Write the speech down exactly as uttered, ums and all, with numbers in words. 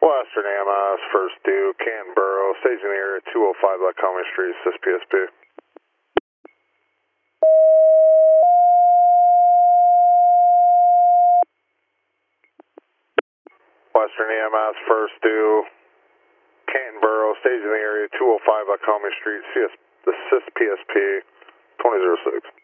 Western A M S, first due, Canberra, staging the area two oh five Lycoming Street, S P S P. Western A M S, first due, Canberra, staging the area two oh five Lycoming Street, C S, the S I S P S P twenty oh six.